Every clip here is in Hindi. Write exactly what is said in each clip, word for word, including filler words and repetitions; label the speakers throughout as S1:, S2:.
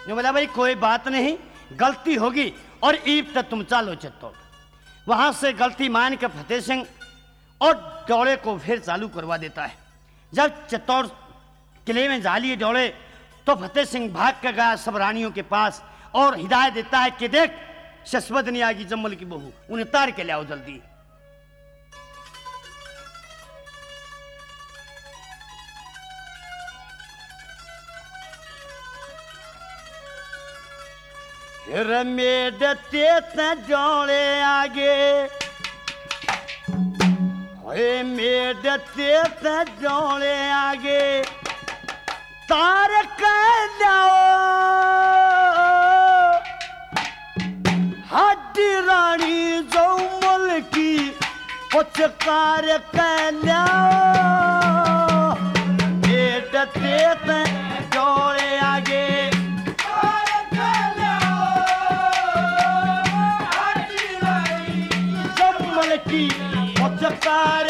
S1: जो बोला भाई कोई बात नहीं, गलती होगी और ईब तक तुम चालो चित्तौड़। वहां से गलती मान के फतेह सिंह और डोले को फिर चालू करवा देता है। जब चित्तौड़ किले में जा लिए डोले तो फतेह सिंह भाग कर गया सब रानियों के पास और हिदायत देता है कि देख शशवदनी आ गई जम्मल की बहू, उन्हें तार के ले आओ जल्दी। मेडते डोले आगे मेडते डोले आगे तार जाओ हड्डी रानी जौमल की पुचकार मेडते डोले आगे की पुचकार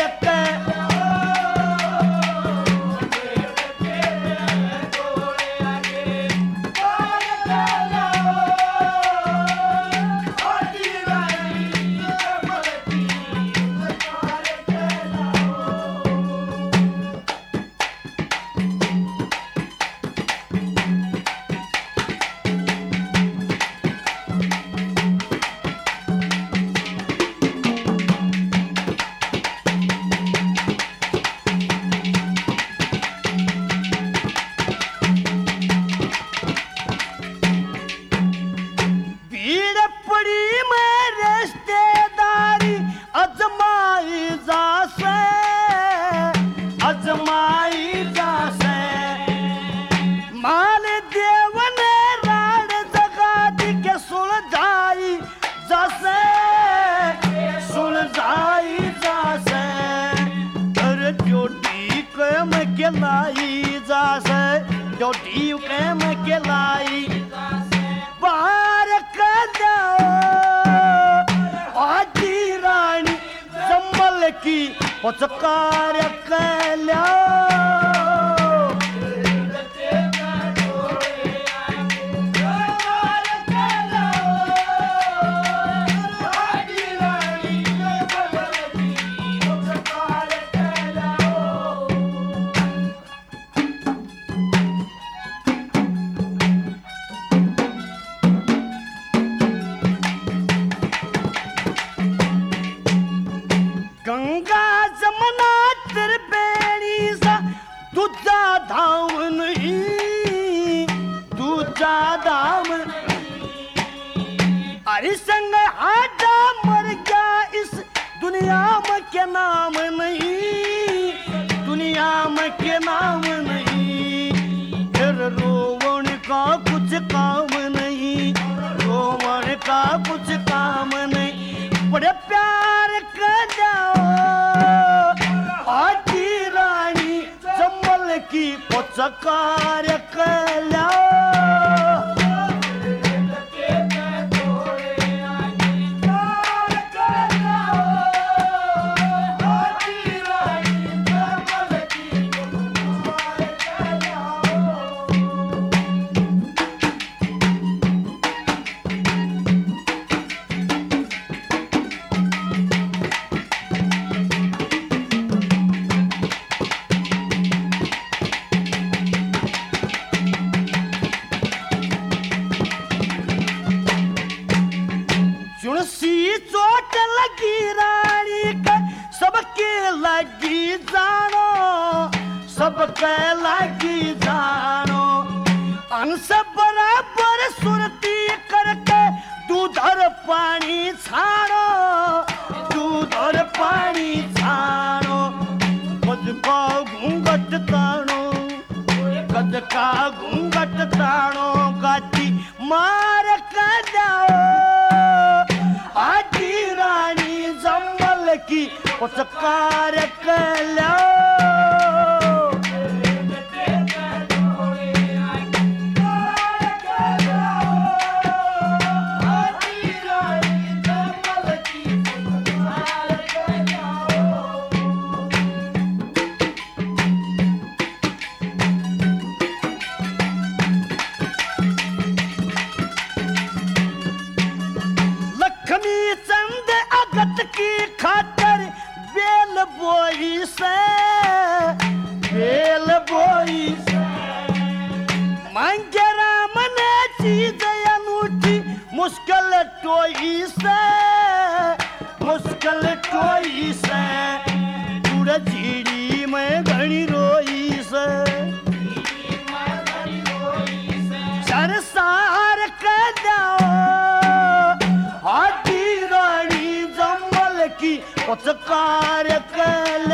S1: मांगे राम ने चीज अनूठी मुश्किल टोई से मुश्किल टोई से पूरा झीड़ी में घड़ी रोई से सरसार के जाओ हाथी रानी जम्मल की पचकार के